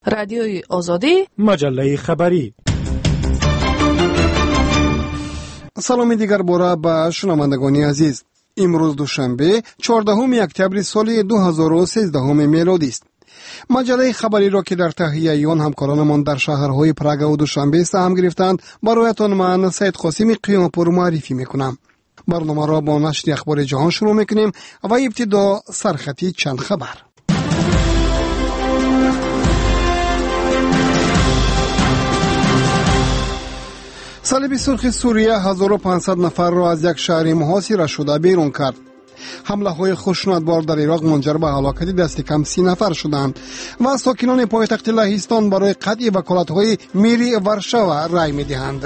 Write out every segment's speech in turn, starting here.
رادیوی آزادی، مجله خبری. سلام دیگر باره به شنوندگان عزیز. امروز دوشنبه 14 اکتبر سال 2013 میلادی است. مجله خبری را که در تهیه آن همکارانمان در شهرهای پراگ و دوشنبه سهم گرفتند برایتان من سید قاسم قیامپور معرفی میکنم. برنامه را با نشر اخبار جهان شروع میکنیم و ابتدا سرخطی چند خبر. صلیب سرخ سوریه 1500 نفر را از یک شهر محاصره شده بیرون کرد. حمله های خشونتبار در عراق منجر به هلاکت دست کم 30 نفر شدند و ساکنان پایتخت لهستان برای قطع وکالت های میری ورشاو رای می دهند.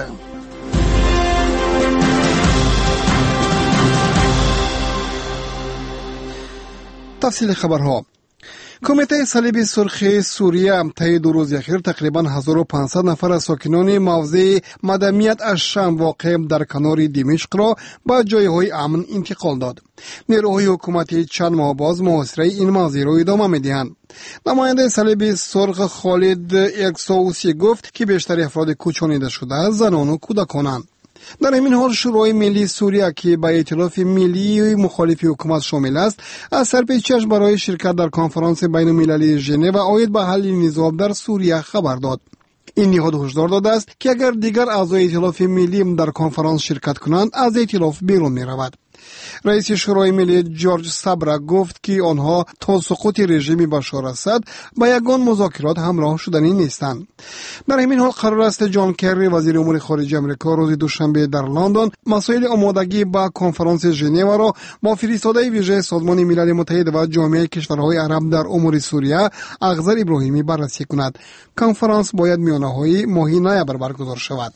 تفصیل خبرها. کمیته صلیب سرخ سوریه طی 2 روز اخیر تقریبا 1500 نفر از ساکنان موضع مدمیت از شام واقع در کنار دمشق را به جایهای امن انتقال داد. نیروهای حکومتی چند ماه باز محاصره این موضع را ادامه می‌دهند. نماینده صلیب سرخ خالد اکساوسی گفت که بیشتر افراد کوچانیده شده زنان و کودکانند. در این حال شورای ملی سوریه که به ائتلاف ملی مخالف حکومت شامل است از سرپیچی‌اش برای شرکت در کنفرانس بین المللی ژنو عاید به حل نزاع در سوریه خبر داد. این نهاد هشدار داده است که اگر دیگر اعضای ائتلاف ملی در کنفرانس شرکت کنند از ائتلاف بیرون می‌رود. رئیس شورای ملی جورج سابرا گفت که آنها تا سقوط رژیم بشار اسد با یگان مذاکرات همراه شدنی نیستند. در همین حال قرار است جان کری وزیر امور خارجه آمریکا روز دوشنبه در لندن مسائل آمادگی با کنفرانس ژنو را با فرستاده ویژه سازمان ملل متحد و جامعه کشورهای عرب در امور سوریه اخضر ابراهیمی بررسی کند. کنفرانس باید میانه‌های ماه نوامبر برگزار شود.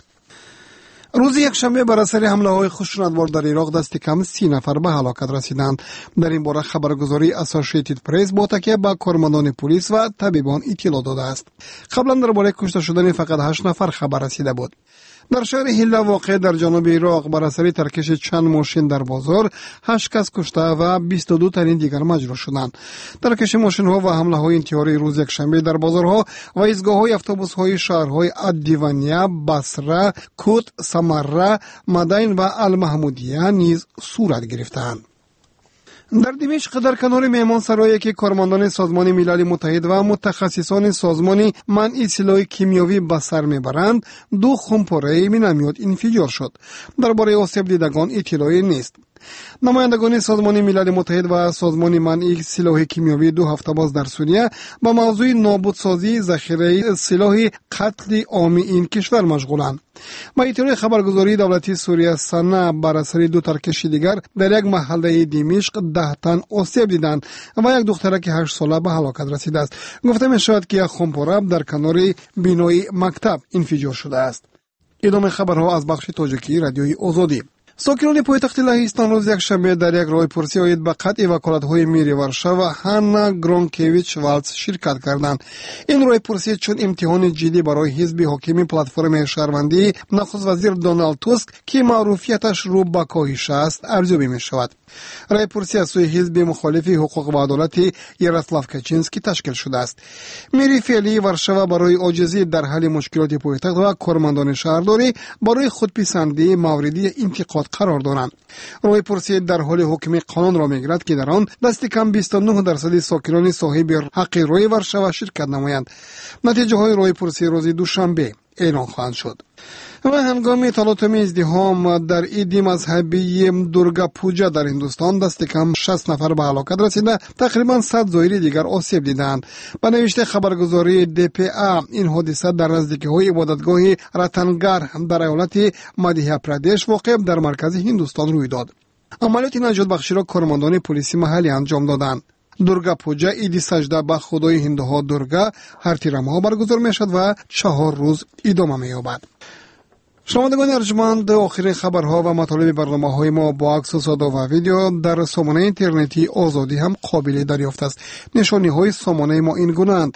روز یکشنبه بر اثر حمله‌های خشونتبار در عراق دست کم 30 نفر به هلاکت رسیدند. در این باره خبرگزاری اسوسییتد پرس با تکیه به کارمندان پلیس و طبیبان اطلاع داده است. قبلا درباره کشته شدن فقط 8 نفر خبر رسیده بود. در شهر هیلا واقع در جنوب عراق بر اثر ترکش چند ماشین در بازار 8 کس کشته و 22 تن دیگر مجروح شدند. ترکش ماشین ها و حمله های انتحاری روز یکشنبه در بازارها و ایستگاه های اتوبوس های شهرهای ادیوانیا، بصره، کوت، سمره، مدین و المحمودیه نیز صورت گرفتند. در دمشق در کنار مهمان سرایی که کارمندان سازمان ملل متحد و متخصصان سازمان منع سلاح کیمیاوی به سر میبرند 2 خمپاره مینامید انفجار شد. درباره آسیب دیدگان اطلاعی نیست. نمایندگان سازمان ملل متحد و سازمان منع سلاح کیمیاوی 2 هفته باز در سوریه با موضوع نابودسازی ذخیره سلاح قتل عام این کشور مشغولند. با اطلاع خبرگزاری دولتی سوریه سنا بر اثر 2 ترکش دیگر در یک محله دمشق 10 تن آسیب دیدند و یک دخترک 8 ساله به هلاکت رسیده است. گفته می شود که یک خمپاره در کنار بینای مکتب انفجار شده است. ادامه خبرها از بخش تاجیکی رادیوی آزادی. ساکنان پایتخت لهستان روز یکشنبه در یک راهپرسی عاید به قطع وکالت‌های میری ورشاو و هانا گرونکویچ والتز شرکت کردند. این راهپرسی چون امتحان جدی برای حزب حاکم پلتفرم شهروندی نخست وزیر دونالد توسک که معروفیتش رو به کاهش است ارزیابی می شود. راهپرسی از سوی حزب مخالف حقوق و عدالت یاروسلاو کاچینسکی تشکیل شده است. میری فعلی ورشاو برای عاجزی در حل مشکلات پایتخت و کارمندان شهرداری برای خودپسندی موردی انتقاد قرار دارند. راهپرسی در حال حکم قانون را میگیرد که در آن دست کم 29% ساکنان صاحب حق رای ورشاو شرکت نمایند. نتیجه های راهپرسی روز دوشنبه اعلان خواهند شد. و هنگام تلاطم ازدحام در عید مذهبی دورگا پوجا در هندوستان دست کم 60 نفر به هلاکت رسیده، تقریبا 100 زائر دیگر آسیب دیدند. به نوشته خبرگزاری DPA این حادثه در نزدیکی عبادتگاه رتنگر در ایالت مدهیا پردیش واقع در مرکز هندوستان روی داد. عملیات نجات بخشی را کارمندان پلیس محلی انجام دادند. دورگا پوجا عید سجده به خدای هندوها دورگا هر تیر ماه برگزار می شد و 4 روز ادامه می یابد. شنوندگان ارجمند، آخرین خبرها و مطالب برنامه‌های ما با عکس و صدا و ویدیو در سامانه اینترنتی آزادی هم قابل دریافت است. نشانی‌های سامانه ما این گونه‌اند: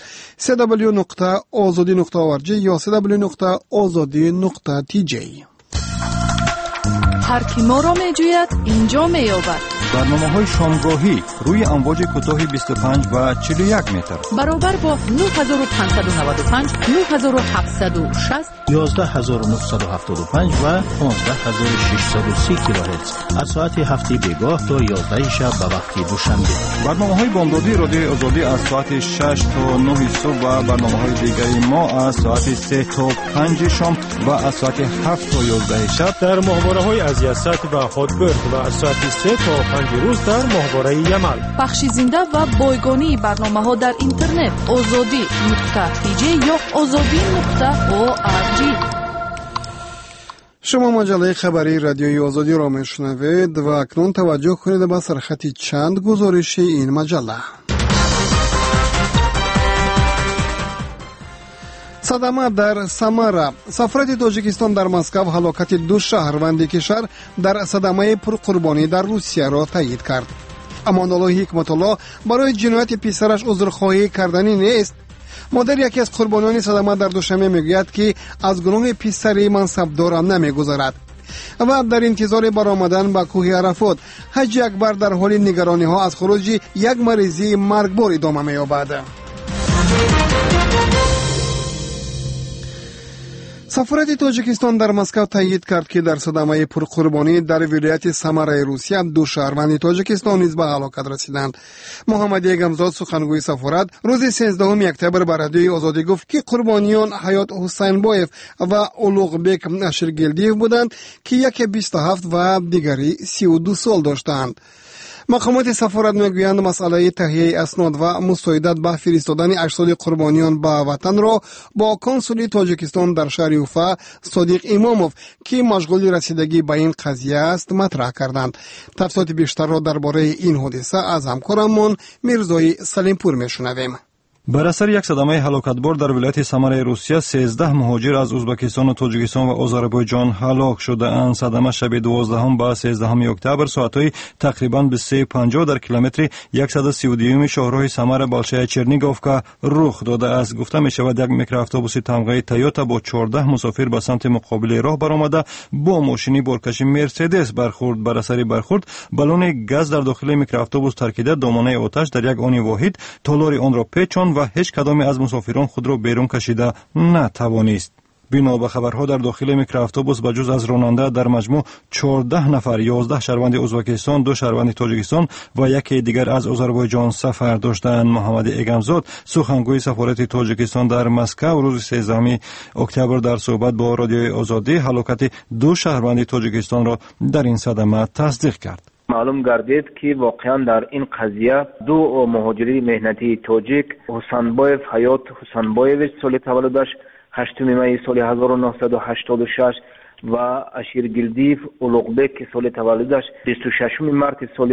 www.azadi.org یا www.azadi.tj. هر کی ما را میجوید اینجا مییابد. برنامه‌های شامگاهی روی امواج کوتاه 25 و 41 متر برابر با 9595 9760 11975 و 15630 کیلوهرتز از ساعت 7 بیگاه تا 11 شب به وقت دوشنبه. برنامه‌های بامدادی رادیوی آزادی از ساعت 6 تا 9 صبح و برنامه‌های دیگری ما از ساعت 3 تا 5 شام و از ساعت 7 تا 11 شب در ماهواره‌های از یست و خودبرد و از ساعت 3 تا 5 روز در ماهواره یمل. بخش زنده و بایگانی برنامه‌ها در اینترنت azadi.tj یا azadi.org. شما مجله خبری رادیوی آزادی را میشنوید و اکنون توجه کنید به سرخط چند گزارش این مجله. صدمه در سمارا. سفارت تاجیکستان در مسکو هلاکت 2 شهروند کشور در صدمه پرقربانی در روسیه را تایید کرد. امان‌الله حکمت الله برای جنایت پسرش عذرخواهی کردنی نیست. مادر یکی از قربانیان صدمه در دوشنبه میگوید که از گناه پسری منصبدار نمیگذرد و در انتظار برآمدن به کوه عرفات حج اکبر در حال نگرانی ها از خروج یک مریضی مرگبار ادامه می‌یابد. سفارت تاجیکستان در مسکو تایید کرد که در صدمه پرقربانی در ولایت سمرا روسیه 2 شهروند تاجیکستان نیز به هلاکت رسیدند. محمد یگمزاد سخنگوی سفارت روز 13 اکتبر به رادیوی آزادی گفت که قربانیان حیات حسین بایف و اولوغبک اشرگلدیف بودند که یکی 27 و دیگری 32 سال داشتند. مقامات سفارت میگویند مسئله تهیه اسناد و مساعدت به فرستادن اجساد قربانیان به وطن را با کنسول تاجیکستان در شهر اوفا صادق اماموف که مشغول رسیدگی به این قضیه است مطرح کردند. تفصیلات بیشتر را درباره این حادثه از همکارمان میرزای سلیمپور میشنویم. بر اثر یک صدمه هلاکتبار در ولایت سمرا روسیه 13 مهاجر از ازبکستان و تاجیکستان و آذربایجان هلاک شده‌اند. صدمه شب 12 با 13 اکتبر ساعت‌های تقریباً به 3:50 در کیلومتر 132 شاهراه سمرا بالشای چرنیگوفکا رخ داده است. گفته می‌شود یک میکرواتوبوس تمغه تویوتا با 14 مسافر به سمت مقابل راه برآمده با ماشینی بارکش مرسدس برخورد. بر اثر برخورد بالون گاز در داخل میکرواتوبوس ترکیده دامنه آتش در یک آن واحد تالار آن را پیچاند و هیچ کدام از مسافران خود را بیرون کشیده نتوانست. بنا به خبرها در داخل میکرواتوبوس به جز از راننده در مجموع 14 نفر 11 شهروند ازبکستان، 2 شهروند تاجیکستان و یکی دیگر از آذربایجان سفر داشتند. محمد اگمزاد سخنگوی سفارت تاجیکستان در مسکو روز 13 اکتبر در صحبت با رادیوی آزادی هلاکت 2 شهروند تاجیکستان را در این صدمه تصدیق کرد. معلوم گردید که واقعا در این قضیه 2 مهاجری مهنتی تاجیک حسینبایف حیات حسینبایویچ سال تولدش 8 می سال 1986 و اشیرگلدیف اولوغبک سال تولدش 26 مارس سال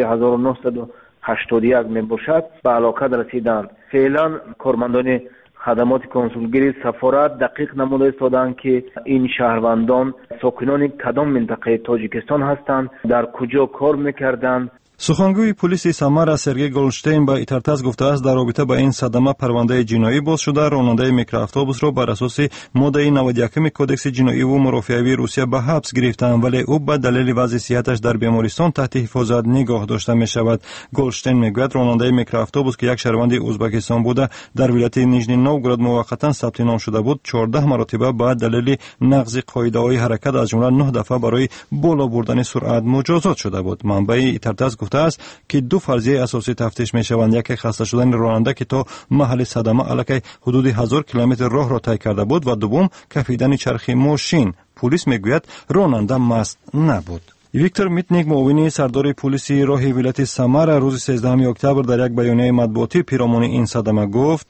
1981 می باشد به هلاکت رسیدند. فعلا کارمندان خدمات کنسولگری سفارت دقیق نموده ایستادند که این شهروندان ساکنان کدام منطقه تاجیکستان هستند، در کجا کار میکردند. سخنگوی پلیس سمرا سرگئی گولشتین به ایترتاس گفته است در رابطه با این صدمه پرونده جنایی باز شده. راننده میکرواتوبوس را بر اساس ماده 91 کدکس جنایی و مرافعاوی روسیه به حبس گرفتند ولی او به دلیل وضع صحتش در بیمارستان تحت حفاظت نگاه داشته می شود. گولشتین میگوید راننده میکرواتوبوس که یک شهروند ازبکستان بوده در ولایت نیژنی نوگراد موقتا ثبت نام شده بود 14 مرتبه به دلیل نقض قاعده‌های حرکت از جمله 9 دفعه برای بالا بردن سرعت مجازات شده بود. منبع ایترتاس است که 2 فرضیه اساسی تفتیش می شوند. یک خسته شدن راننده که تا محل صدمه الکی حدود 1000 کیلومتر راه را طی کرده بود و دوم کفیدن چرخ ماشین. پلیس میگوید راننده مست نبود. ویکتور میتنیک معاون سردار پلیس راه ولایت سمرا روز 13 اکتبر در یک بیانیه مطبوعاتی پیرامون این صدمه گفت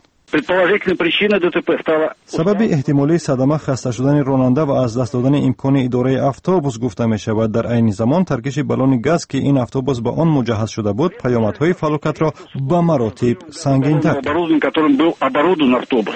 سبب احتمالی صدمه خسته شدن راننده و از دست دادن امکان اداره اتوبوس گفته می شود. در عین زمان ترکش بالون گاز که این اتوبوس به آن مجهز شده بود پیامدهای فلاکت را به مراتب سنگین‌تر کرد.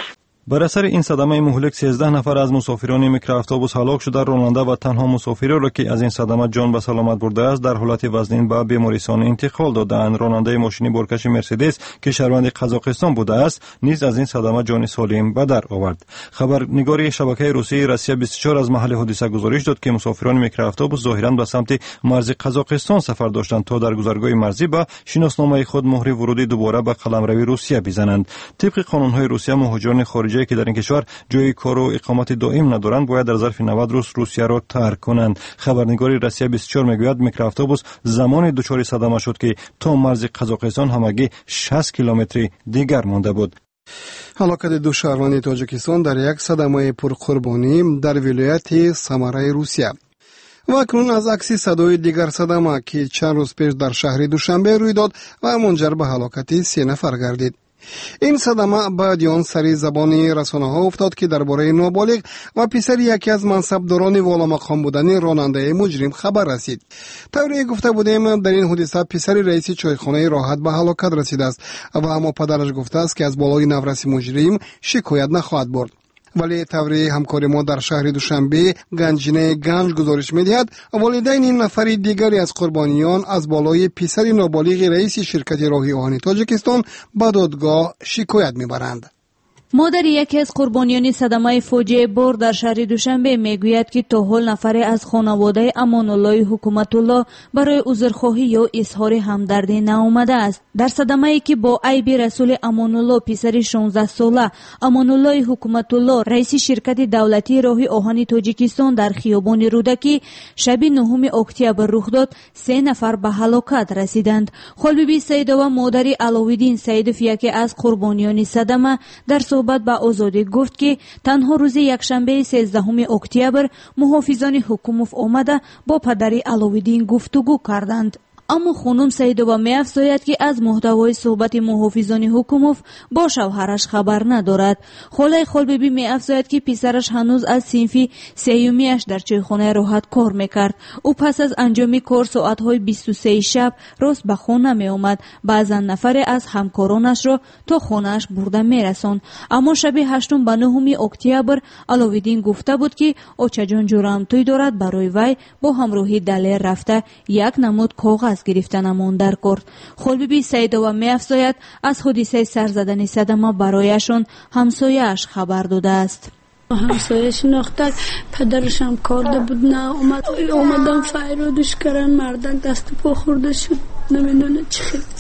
بر اثر این صدمه مهلک 13 نفر از مسافران میکرواتوبوس هلاک شده. راننده و تنها مسافری را که از این صدمه جان به سلامت برده است در حالت وزنین به بیمارستان انتقال دادند. راننده ماشین بارکش مرسدس که شهروند قزاقستان بوده است نیز از این صدمه جان سالم به در آورد. خبرنگار شبکه روسی روسیا 24 از محل حادثه گزارش داد که مسافران میکرواتوبوس ظاهرا به سمت مرز قزاقستان سفر داشتند تا در گذرگاه مرزی به شناسنامه خود مهر ورودی دوباره به قلمروی روسیه بزنند. طبق قانون‌های روسیه مهاجران خارجی که در این کشور جای کار و اقامت دائم ندارند باید در ظرف 90 روز روسیه را ترک کنند. خبرنگار روسیا 24 میگوید میکرواتوبوس زمان دچار صدمه شد که تا مرز قزاقستان همگی 60 کیلومتری دیگر مانده بود. هلاکت دو شهروند تاجیکستان در یک صدمه پرقربانی در ولایت سامرای روسیه. و اکنون از عکس صدای دیگر صدمه که چند روز پیش در شهر دوشنبه روی داد و منجر به هلاکت 3 نفر گردید. این صدمه بعد آن سری زبان رسانه ها افتاد که درباره نابالغ و پسر یکی از منصبداران والا مقام بودن راننده مجرم خبر رسید. طوری گفته بودیم در این حادثه پسر رئیس چایخانه راحت به هلاکت رسیده است و اما پدرش گفته است که از بالای نورس مجرم شکایت نخواهد برد. ولی طوری همکار ما در شهر دوشنبه گنجینه گنج گزارش می‌دهد والدین این نفر دیگری از قربانیان از بالای پسر نابالغ رئیس شرکت راهی آهن تاجیکستان به دادگاه شکایت می‌برند. مادر یکی از قربانیان صدمه فوجیه بار در شهر دوشنبه میگوید که تا حال نفری از خانواده امان الله حکومت الله برای عذرخواهی یا اظهار همدردی نآمده است. در صدمه ای که با عیب رسول امان الله پسر 16 ساله امان الله حکومت الله رئیس شرکت دولتی راهی آهن تاجیکستان در خیابان رودکی شب 9 اکتبر رخ داد، 3 نفر به هلاکت رسیدند. خالبیبی سیدова مادر علاوالدین سیدов یکی از قربانیان صدمه در صحبت با آزادی گفت که تنها روز یکشنبه 13 اکتبر محافظان حکومت آمده با پدر علاوالدین گفتگو کردند. اما خانم سیدова می‌افزاید که از محتوای صحبت محافظان حکومت با شوهرش خبر ندارد. خاله خالبیبی می‌افزاید که پسرش هنوز از صنف سیومیش در چایخانه راحت کار می‌کرد. او پس از انجام کار ساعت‌های 23 شب راست به خانه می‌آمد. بعضا نفر از همکارانش را تا خانه‌اش برده می‌رساند. اما شب 8 به 9 اکتبر علاوالدین گفته بود که آچجان جورامتوی دارد برای وی با همراهی دلیل رفته یک نمود کاغذ گرفتن ماندر کرد. خالبیبی سیدова می‌افزاید از حادثه سر زدن صدمه برایشان همسایه‌اش خبر داده است. همسایه شناختن پدرشم کارده بود نه اومدن فیرودش کردن مردن دست پا خورده شد نمیدونه چی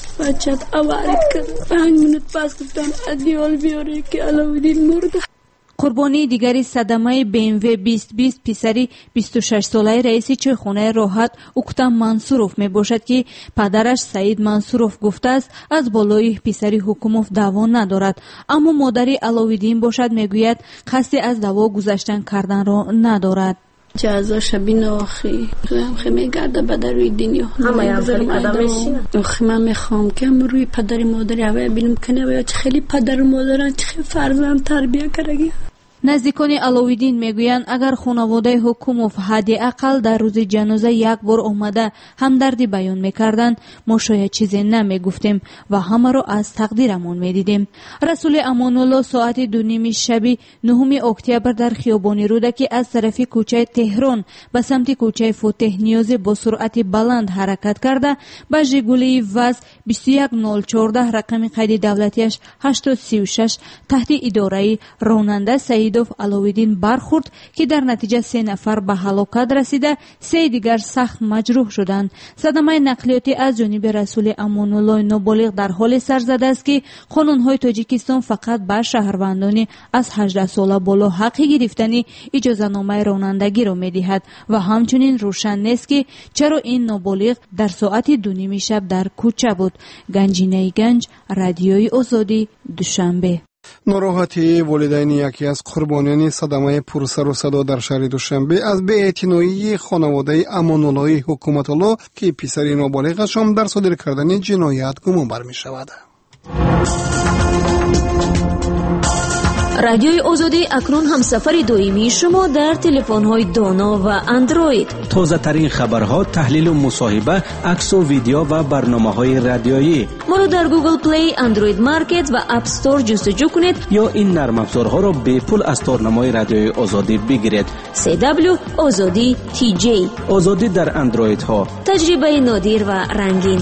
بچت اوارد کرد 5 منوت پس گفتن ادیال بیاره که علاوالدین مرده. قربانی دیگری صدمه BMW 2020 پسری 26 ساله رئیس چایخانه راحت اوکتم منصوروف می باشد که پدرش سعید منصوروف گفته است از بالای پسری حکومت دعوا ندارد. اما مادری علاوالدین باشد میگوید قصد از دعوا گذشتن کردن را ندارد. جزا شبین آخی خیلی گرده به در روی دنیا من میخوام که روی پدر مادری اوه بینم کنه و یا چه خیلی پدر مادران چه خیلی فرزند تربیه کرده. نزدیکان علاوالدین میگویند اگر خانواده حکومت حداقل در روز جنازه یک بار آمده همدردی بیان میکردند ما شاید چیزی نمیگفتیم و همه را از تقدیرمان میدیدیم. رسول امان الله ساعت 2:30 شب 9 اکتبر در خیابان رودکی از طرف کوچه تهران به سمت کوچه فتح نیازی با سرعت بلند حرکت کرده با ژگولی وز 21014 رقم قید دولتیش 836 تحت اداره راننده سعید علاوالدین برخورد که در نتیجه 3 نفر به هلاکت رسیده 3 دیگر سخت مجروح شدند. صدمه نقلیاتی از جانب رسول امان الله نابالغ در حال سر زده است که قانون‌های تاجیکستان فقط به شهروندان از 18 ساله بالا حق گرفتن اجازه نامه رانندگی را می‌دهد و همچنین روشن نیست که چرا این نابالغ در ساعت 2:30 شب در کوچه بود. گنجینه گنج، رادیوی آزادی، دوشنبه. ناراحتی والدین یکی از قربانیان صدمه پرسر و صدا در شهر دوشنبه از بی‌اعتنایی خانواده امان الله حکومت الله که پسر نابالغش هم در صادر کردن جنایت گمان بر می شود. رادیوی آزادی اکنون هم سفر دائمی شما در تلفن‌های دانا و اندروید. تازه ترین خبرها، تحلیل و مصاحبه، عکس و ویدیو و برنامه‌های رادیویی. ما رو در گوگل پلی، اندروید مارکت و اپ استور جستجو کنید یا این نرم افزارها را به پول از تارنمای رادیوی آزادی بگیرید. CW آزادی TJ. آزادی در اندروید ها. تجربه نادر و رنگین.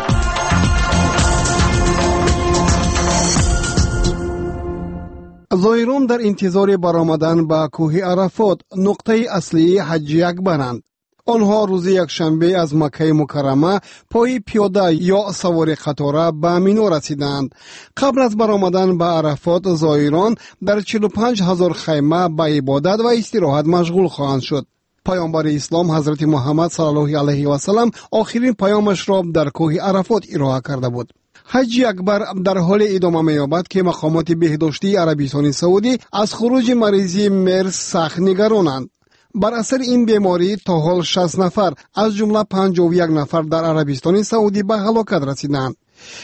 زائران در انتظار برآمدن به کوه عرفات نقطه اصلی حج اکبرند. آنها روز یکشنبه از مکه مکرمه پای پیاده یا سوار قطاره به مینا رسیدند. قبل از برآمدن به عرفات زائران در 45,000 خیمه به عبادت و استراحت مشغول خواهند شد. پیامبر اسلام حضرت محمد صلی الله علیه و سلم آخرین پیامش را در کوه عرفات ارائه کرده بود. حج اکبر در حال ادامه می‌یابد که مقامات بهداشتی عربستان سعودی از خروج مریضی مرس سخت نگرانند. بر اثر این بیماری تا حال 60 نفر از جمله 51 نفر در عربستان سعودی به هلاکت رسیدند.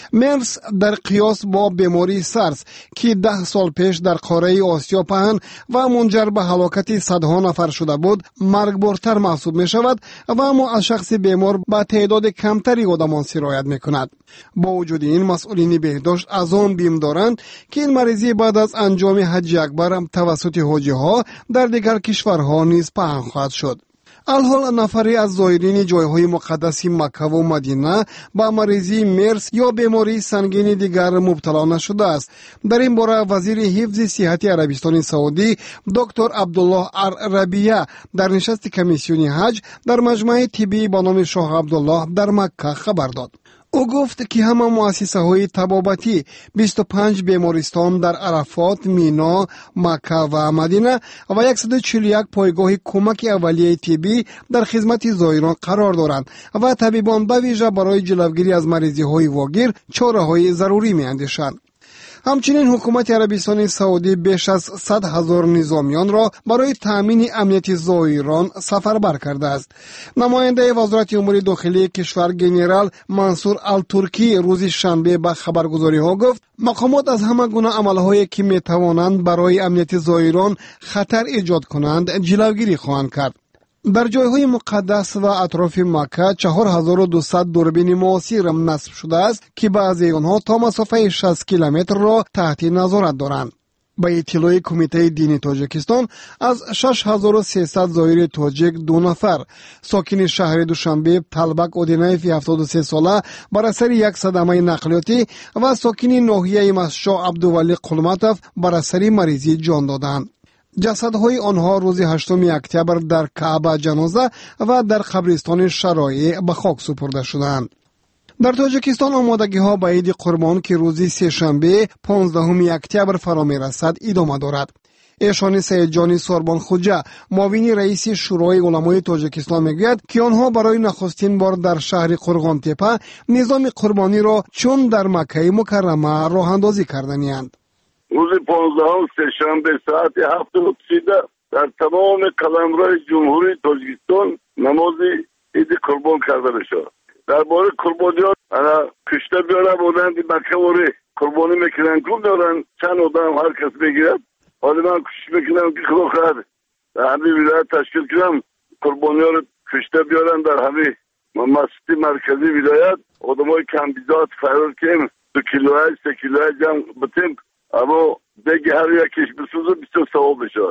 مرس در قیاس با بیماری سارس که 10 سال پیش در قاره آسیا پهن و منجر به هلاکت صدها نفر شده بود مرگبارتر محسوب می شود و اما از شخص بیمار به تعداد کمتری آدمان سرایت می کند. با وجود این مسئولین بهداشت از آن بیم دارند که این مریضی بعد از انجام حج اکبر توسط حاجی ها در دیگر کشورها نیز پهن خواهد شد. الحال نفری از زائرین جایهای مقدس مکه و مدینه با مریضی مرس یا بیماری سنگین دیگر مبتلا نشده است. در این باره وزیر حفظ صحت عربستان سعودی دکتر عبدالله ربیعه در نشست کمیسیون حج در مجمع طبی به نام شاه عبدالله در مکه خبر داد. او گفت که همه مؤسسه های طبابتی 25 بیمارستان در عرفات، مینا، مکه و مدینه و 141 پایگاه کمک اولیه طبی در خدمت زائران قرار دارند و طبیبان به ویژه برای جلوگیری از مریضی های واگیر چاره های ضروری می اندیشند. همچنین حکومت عربستان سعودی بیش از 100,000 نظامیان را برای تامین امنیت زائران سفربر کرده است. نماینده وزارت امور داخلی کشور گنرال منصور الترکی روز شنبه به خبرگزاری ها گفت مقامات از همه گونه عملهایی که می توانند برای امنیت زائران خطر ایجاد کنند جلوگیری خواهند کرد. در جایهای مقدس و اطراف مکه 4200 دوربین معاصر نصب شده است که بعضی آنها تا مسافه 60 کیلومتر را تحت نظارت دارند. به اطلاع کمیته دینی تاجیکستان از 6300 زائر تاجیک 2 نفر ساکن شهر دوشنبه طلبک اودینایف 73 ساله بر اثر یک صدمه نقلیاتی و ساکن ناحیه مسجد عبدالولی قلمتوف بر اثر مریضی جان دادند. جسدهای آنها روز 8 اکتبر در کعبه جنازه و در قبرستان شرایع به خاک سپرده شدند. در تاجیکستان آمادگی ها به عید قربان که روز سه‌شنبه 15 اکتبر فرا می‌رسد ادامه دارد. ایشان سید جانی سوربان خوجه معاون رئیس شورای علمای تاجیکستان میگوید که آنها برای نخستین بار در شهر قرغان تپه نظام قربانی را چون در مکه مکرمه راه اندازی کردند. روز 15 سه‌شنبه ساعت 7:30 در تمام قلمرو جمهوری تاجیکستان نماز عید قربان کرده میشود. درباره قربانیات انا کشته بیاره بودند مکه وری قربانی میکنن کم دارن چند آدم هر کس بگیرد. حالا من کوشش میکنم که خدا خیر در همین ولایت تشکیل کنم قربانیات رو کشته بیارن در همین مسجد مرکزی ولایت آدمای کم بیزات فرار کنیم 2 کیلویه 3 کیلویه جمع بتیم اما دیگه هر یکیش بسوزه 20 ثواب بشه.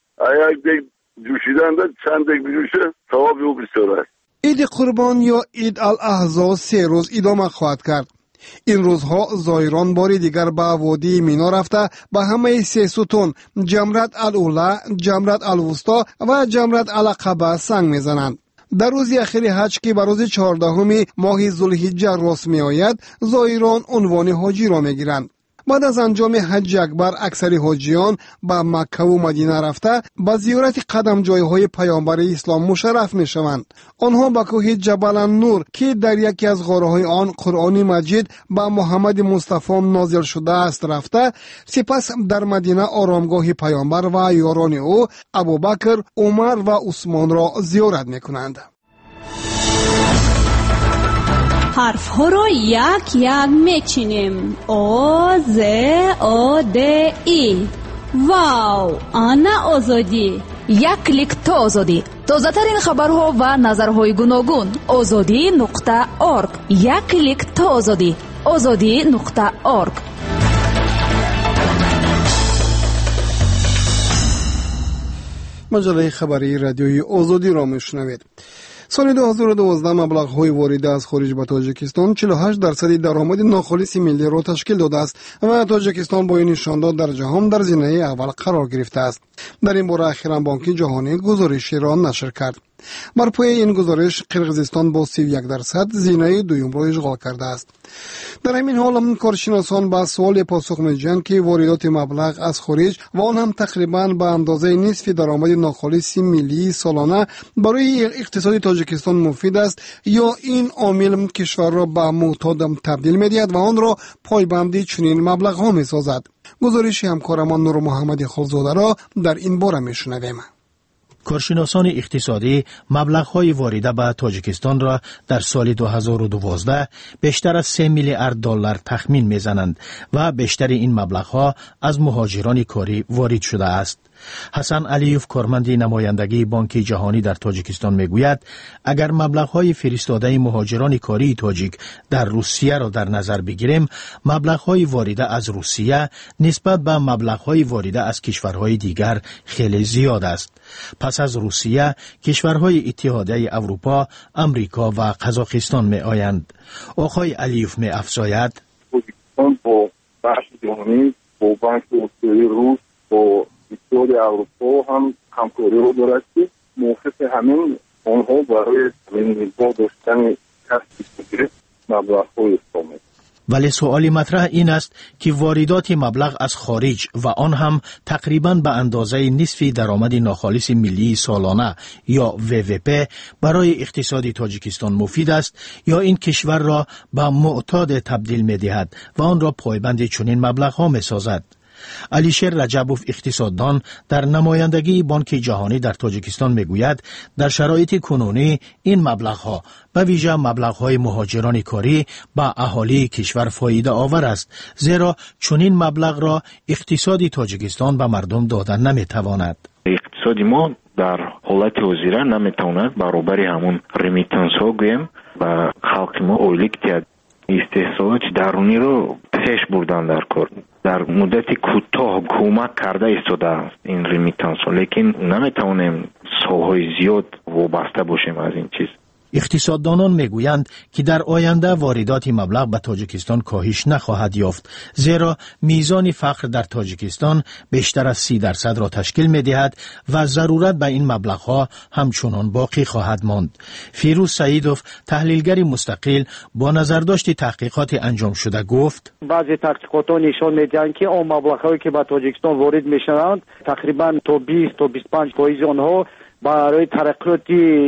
یک دیگه جوشیدن ده چند دیگه بجوشه ثواب او بسیاره. عید قربان یا عید الاضحی 3 روز ادامه خواهد کرد. این روزها زائران بار دیگر به وادی مینا رفته به همه 3 ستون جمرت الاولا، جمرت الوسطی و جمرت العقبه سنگ میزنند. در روز اخیر حج که به روز 14 ماه ذوالحجه راست می آید زائران عنوان حاجی را می گیرند. بعد از انجام حج اکبر اکثر حاجیان به مکه و مدینه رفته به زیارت قدم جایهای پیامبر اسلام مشرف می شوند. آنها به کوه جبل النور که در یکی از غارهای آن قرآن مجید به محمد مصطفی نازل شده است رفته، سپس در مدینه آرامگاه پیامبر و یاران او ابوبکر، عمر و عثمان را زیارت می کنند. حرف ها را یک یک میچینیم. آ ز آ د ای واو، آنا آزادی. یک کلیک تا آزادی. تازه‌ترین خبرها و نظرهای گوناگون. azadi.org. یک کلیک تا آزادی. azadi.org. مجله خبری رادیوی آزادی را میشنوید. سال 2012 مبلغ‌های وارده از خارج به تاجیکستان 48% درآمد ناخالص ملی را تشکیل داده است و تاجیکستان با این نشانداد در جهان در زینه اول قرار گرفته است. در این باره اخیراً بانک جهانی گزارشی را نشر کرد. بر پایه این گزارش قرقیزستان با 31% زینه دوم را اشغال کرده است. در همین حال کارشناسان به سوال پاسخ می‌دهند که واردات مبلغ از خارج و آن هم تقریباً به اندازه نصف درآمد ناخالص ملی سالانه برای اقتصاد تاجیکستان مفید است یا این عامل کشور را به معتاد تبدیل می‌دهد و آن را پایبند چنین مبلغ‌ها می‌سازد. گزارش همکارمان نور محمد خالزاده را در این باره می‌شنویم. کارشناسان اقتصادی مبلغ‌های وارده به تاجیکستان را در سال 2012 بیشتر از 3 میلیارد دلار تخمین می‌زنند و بیشتر این مبلغ‌ها از مهاجران کاری وارد شده است. حسن علیوف کارمند نمایندگی بانک جهانی در تاجیکستان میگوید اگر مبلغ‌های فرستاده مهاجران کاری تاجیک در روسیه را در نظر بگیریم، مبلغ‌های وارده از روسیه نسبت به مبلغ‌های وارده از کشورهای دیگر خیلی زیاد است. پس از روسیه کشورهای اتحادیه اروپا، امریکا و قزاقستان میآیند. آقای علیوف می‌افزاید تاجیکستان با بخش جهانی با بانک روس با اتحاد اروپا هم همکاری رو دارد که موافق همین آنها برای با داشتن کسب مبلغ‌های استامد. ولی سؤال مطرح این است که واردات مبلغ از خارج و آن هم تقریباً به اندازه نصف درآمد ناخالص ملی سالانه یا WWP برای اقتصاد تاجیکستان مفید است یا این کشور را به معتاد تبدیل می دهد و آن را پایبند چنین مبلغ‌ها می سازد. علیشیر رجبوف اقتصاددان در نمایندگی بانک جهانی در تاجیکستان میگوید در شرایط کنونی این مبلغ‌ها به ویژه مبلغ‌های مهاجران کاری به اهالی کشور فایده آور است، زیرا چنین مبلغ را اقتصاد تاجیکستان به مردم دادن نمیتواند. اقتصاد ما در حالت حاضر نمیتواند برابر همون ریمیتنس ها گویم و خلق ما اولیک کرد استحصالات درونی رو پیش بردن در کار. در مدت کوتاه کمک کرده ایستاده است این ریمیتنس ها، لیکن نمیتونیم سالهای زیاد وابسته باشیم از این چیز. اقتصاددانان میگویند که در آینده واردات مبلغ به تاجیکستان کاهش نخواهد یافت، زیرا میزان فقر در تاجیکستان بیشتر از 30% را تشکیل میدهد و ضرورت به این مبلغ‌ها همچنان باقی خواهد ماند. فیروز سعیدوف تحلیلگر مستقل با نظرداشت تحقیقات انجام شده گفت بعضی تحقیقات نشان میدهند که آن مبلغ‌هایی که به تاجیکستان وارد میشوند تقریبا تا 20 تا 25% آنها برای ترقیات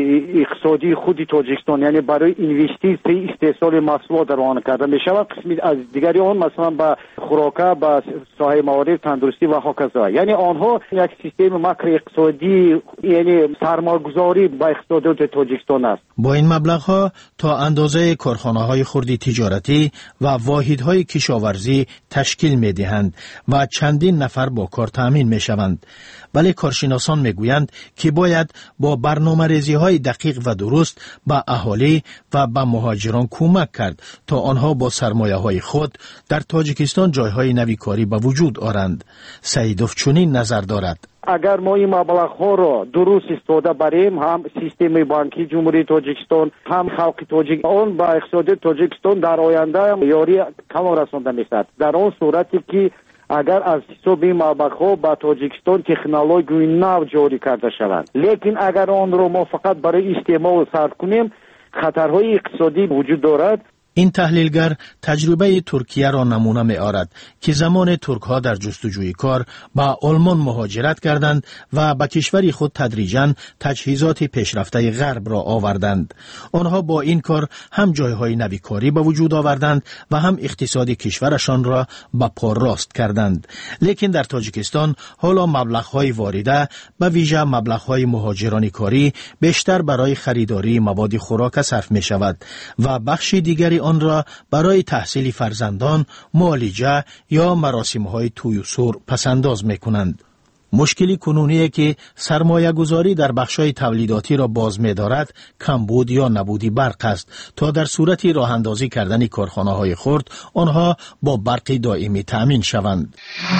اقتصادی خود تاجیکستان، یعنی برای اینوستیسی استحصال محصولات روانه کرده می شود. قسمی از دیگری آن مثلا به خوراکه، به ساحه موارد تندرستی و هاکذا، یعنی آنها یک سیستم مکر اقتصادی یعنی سرمایه‌گذاری به اقتصادات تاجیکستان است. با این مبلغ‌ها تا اندازه کارخانه‌های خردی تجارتی و واحدهای کشاورزی تشکیل می‌دهند و چندین نفر با کار تامین می‌شوند. ولی کارشناسان میگویند که باید با برنامه‌ریزی‌های دقیق و درست به اهالی و به مهاجران کمک کرد تا آنها با سرمایه‌های خود در تاجیکستان جایهای نوی کاری به وجود آورند. سعیدوف چنین نظر دارد. اگر ما این مبلغ‌ها را درست استفاده بریم، هم سیستم بانکی جمهوری تاجیکستان هم خلق تاجیک آن با اقتصاد تاجیکستان در آینده یاری کم رسانده می‌شود. در آن صورتی که اگر از حساب این مبلغ‌ها با تاجیکستان تکنولوژی نو جاری کرده شود، لیکن اگر آن را ما فقط برای استعمال صرف کنیم خطرهای اقتصادی وجود دارد. این تحلیلگر تجربه ترکیه را نمونه می آورد که زمان ترک ها در جستجوی کار به آلمان مهاجرت کردند و به کشور خود تدریجاً تجهیزات پیشرفته غرب را آوردند. آنها با این کار هم جایهای نوی کاری به وجود آوردند و هم اقتصاد کشورشان را به پا راست کردند. لیکن در تاجیکستان حالا مبلغ‌های وارده به ویژه مبلغ‌های مهاجران کاری بیشتر برای خریداری مواد خوراک صرف می شود و بخش دیگری آن را برای تحصیل فرزندان، معالجه یا مراسم‌های توی و سور پسنداز می‌کنند. مشکلی کنونی که سرمایه گذاری در بخشای تولیداتی را باز می دارد کمبود یا نبودی برق است تا در صورت راه اندازی کردن کارخانه های خرد آنها با برق دائمی تأمین شوند.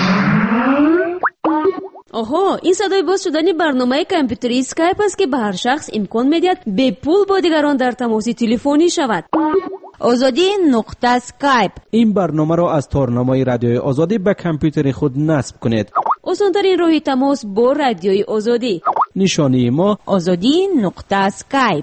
آها، این صدای باز شدن برنامه کامپیوتری اسکایپ است که به هر شخص امکان می‌دهد به پول با دیگران در تماس تلفنی شود. آزادی نقطه سکایپ. این برنامه را از تارنامه رادیوی آزادی به کامپیوتر خود نصب کنید. آسان‌ترین راه تماس با رادیوی آزادی. نشانی ما آزادی نقطه سکایپ.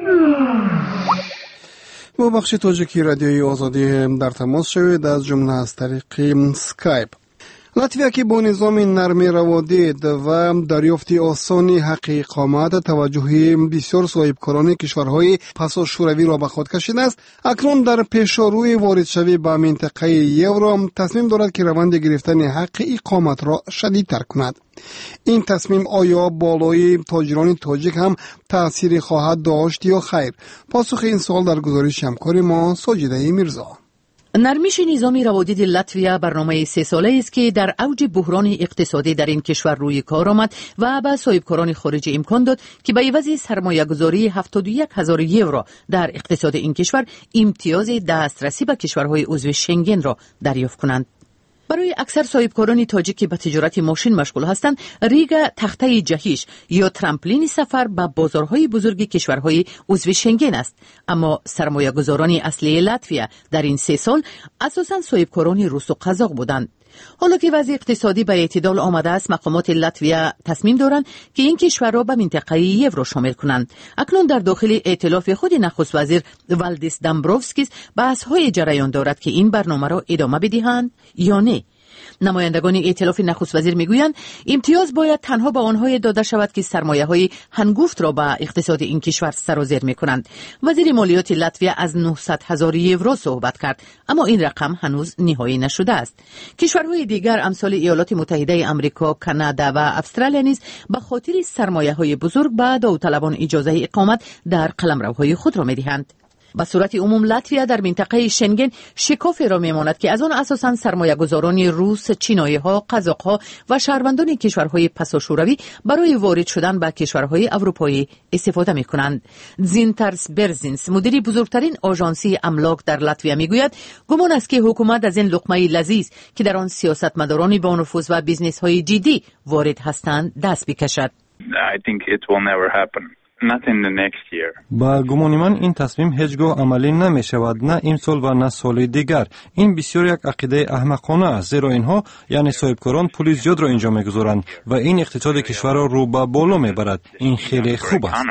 با بخش تاجیکی رادیوی آزادی در تماس شوید، از جمله از طریق سکایپ. لاتویا که با نظام نرمی روادید و دریافت آسانی حق اقامت توجه بسیار صاحبکاران کشورهای پسا شوروی را به خود کشیده است، اکنون در پیشروی وارد شوی به منطقه یورو تصمیم دارد که روند گرفتن حق اقامت را شدیدتر کند. این تصمیم آیا بالای تاجران تاجیک هم تأثیر خواهد داشت یا خیر؟ پاسخ این سوال در گزارش همکار ما ساجده میرزا. نرمیش نظام روادید لاتویا برنامه 3 ساله است که در اوج بحران اقتصادی در این کشور روی کار آمد و به صاحبکاران خارجی امکان داد که به عوض سرمایه‌گذاری 71,000 یورو در اقتصاد این کشور امتیاز دسترسی به کشورهای عضو شنگن را دریافت کنند. برای اکثر صاحبکاران تاجیک که به تجارت ماشین مشغول هستند، ریگ تخته جهیش یا ترامپلین سفر به بازارهای بزرگ کشورهای عضو شنگن است. اما سرمایه‌گذاران اصلی لاتویا در این 3 سال اساساً صاحبکاران روس و قزاق بودند. حالا که وضع اقتصادی به اعتدال آمده است، مقامات لاتویا تصمیم دارند که این کشور را به منطقه یورو شامل کنند. اکنون در داخل ائتلاف خود نخست وزیر والدیس دامبروفسکیس بحث‌های جریان دارد که این برنامه را ادامه بدهند یا نه. نمایندگان ائتلاف نخست وزیر میگویند امتیاز باید تنها به آنهای داده شود که سرمایه‌های هنگفت را به اقتصاد این کشور سرازیر میکنند. وزیر مالیات لاتویا از 900,000 یورو صحبت کرد، اما این رقم هنوز نهایی نشده است. کشورهای دیگر امثال ایالات متحده آمریکا، کانادا و استرالیا نیز به خاطر سرمایه‌های بزرگ به داوطلبان اجازه اقامت در قلمروهای خود را میدهند. به صورت عموم لاتویا در منطقه شنگن شکافی را میماند که از آن اساساً سرمایه‌گذاران روس، چینایی‌ها، قزاق‌ها و شهروندان کشورهای پسا شوروی برای وارد شدن به کشورهای اروپایی استفاده می‌کنند. زینترس برزینس، مدیر بزرگترین آژانسی املاک در لاتویا میگوید گمان است که حکومت از این لقمه لذیذ که در آن سیاستمداران با نفوذ و بیزنس‌های جدی وارد هستند دست بکشد. I think it will never happen. Not in the next year. با گمان من این تصمیم هیچگاه عملی نمی شود، نه امسال و نه سال دیگر. این بسیار یک عقیده احمقانه است، زیرا اینها یعنی صاحبکاران پول زیاد را اینجا میگذارند و این اقتصاد کشور را رو به بالا میبرد. این خیلی خوب است.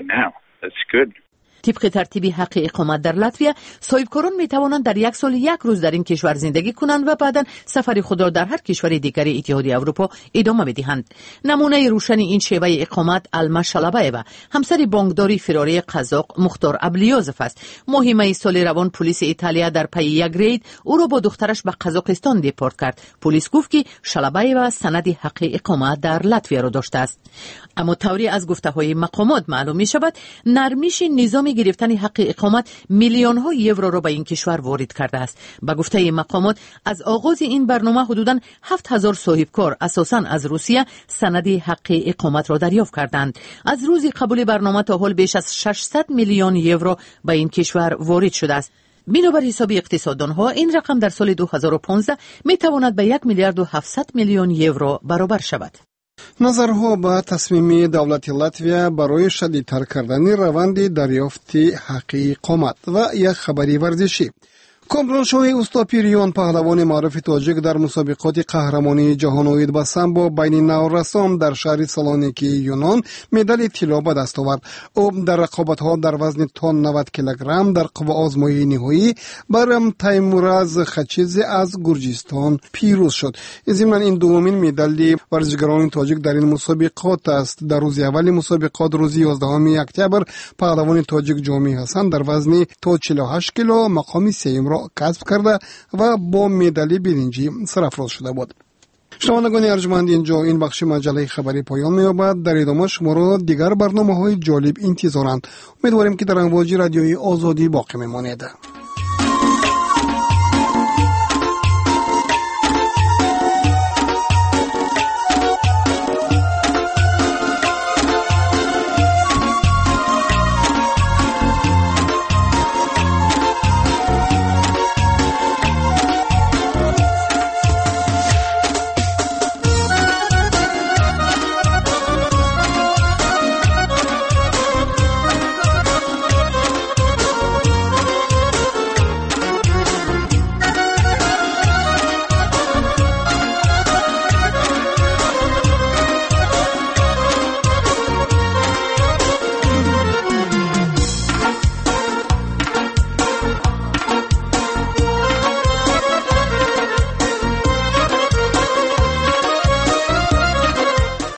طبق ترتیب حق اقامت در لاتویا، صاحبکاران می توانند در یک سال 1 روز در این کشور زندگی کنند و بعداً سفر خود را در هر کشور دیگر اتحادیه اروپا ادامه بدهند. نمونه روشن این شیوه اقامت الما شلبایوا، همسر بانکداری فراری قزاق مختار ابلیازف است. ماه می سال روان پلیس ایتالیا در پی یک رید او را با دخترش به قزاقستان دیپورت کرد. پلیس گفت که شلبایوا سند حق اقامت در لاتویا را داشته است. اما طوری از گفته‌های مقامات معلوم می شود نرمیش نظام گرفتن حق اقامت میلیون ها یورو را به این کشور وارد کرده است. به گفته مقامات از آغاز این برنامه حدوداً 7000 صاحبکار اساساً از روسیه سند حق اقامت را دریافت کردند. از روز قبول برنامه تا حال بیش از 600 میلیون یورو به این کشور وارد شده است. بنابر حساب اقتصاددانها این رقم در سال 2015 می تواند به 1 میلیارد و 700 میلیون یورو برابر شود. نظرها به تصمیم دولت لاتویا برای شدیدتر کردن روند دریافت حق اقامت و یک خبری ورزشی. کامران شاه استاپیریان پهلوان معروف تاجیک در مسابقات قهرمانی جهانی به سامبو بین نورسان در شهر سالونیکی یونان مدال طلا به دست آورد. او در رقابت‌ها در وزن تن 90 کیلوگرم در قوه آزمایی نهایی بر تیموراز خچیز از گرجستان پیروز شد. ضمن این دومین مدال ورزشکاران تاجیک در این مسابقات است. در روز اول مسابقات روز 11 اکتبر پهلوان تاجیک جامی حسن در وزن تا 48 کیلو مقام سوم را کسب کرده و با مدال برنجی سرافراز شده بود. شنوندگان ارجمند، اینجا این بخش مجله خبری پایان می‌یابد. در ادامه شما را دیگر برنامه‌های جالب انتظارند. امیدواریم که در امواج رادیوی آزادی باقی بمانید.